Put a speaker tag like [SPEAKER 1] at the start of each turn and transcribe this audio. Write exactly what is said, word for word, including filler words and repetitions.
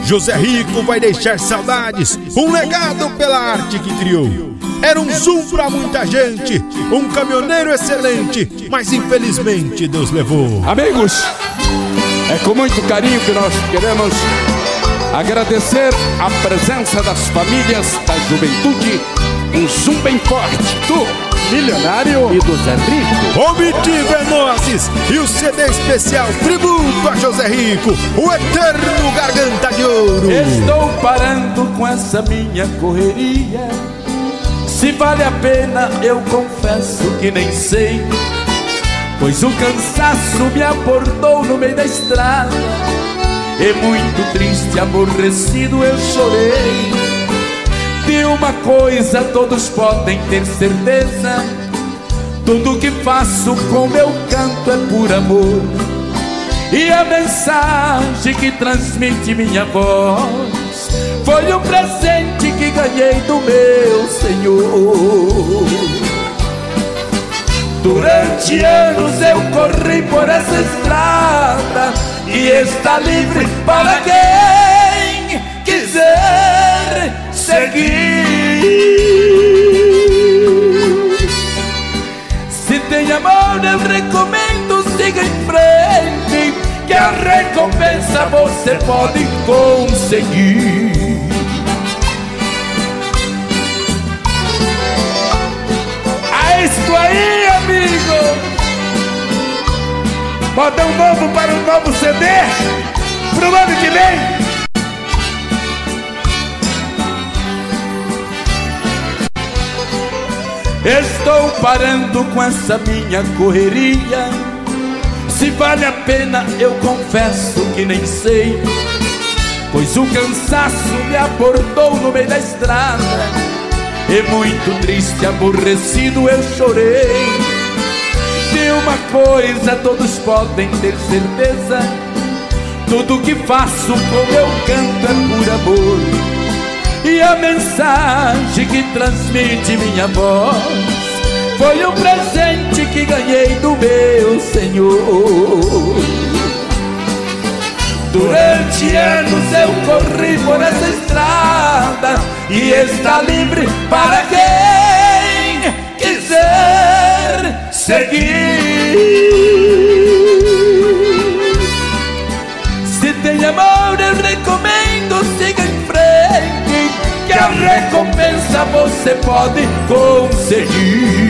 [SPEAKER 1] José Rico vai deixar saudades, um legado pela arte que criou. Era um zoom pra muita gente, um caminhoneiro excelente, mas infelizmente Deus levou.
[SPEAKER 2] Amigos, é com muito carinho que nós queremos agradecer a presença das famílias da juventude. Um zoom bem forte do Milionário e do Zé Rico.
[SPEAKER 1] Omiti Venozes e o C D especial tributo a José Rico, o eterno Garganta de Ouro.
[SPEAKER 2] Estou parando com essa minha correria. Se vale a pena eu confesso que nem sei, pois o cansaço me abordou no meio da estrada. E muito triste, aborrecido eu chorei. De uma coisa todos podem ter certeza: tudo que faço com meu canto é por amor. E a mensagem que transmite minha voz foi um presente que ganhei do meu Senhor. Durante anos eu corri por essa estrada e está livre para quem quiser seguir. Se tem amor eu recomendo, siga em frente, que a recompensa você pode conseguir. É isso aí, amigo. Bota um novo para um novo C D pro ano que vem. Estou parando com essa minha correria. Se vale a pena eu confesso que nem sei, pois o cansaço me abordou no meio da estrada. E muito triste, aborrecido eu chorei. De uma coisa todos podem ter certeza: tudo que faço com meu canto é por amor. E a mensagem que transmite minha voz foi um presente que ganhei do meu Senhor. Durante anos eu corri por essa estrada e está livre para quem quiser seguir. Se tem amor eu recomendo, siga em frente, que a recompensa você pode conseguir.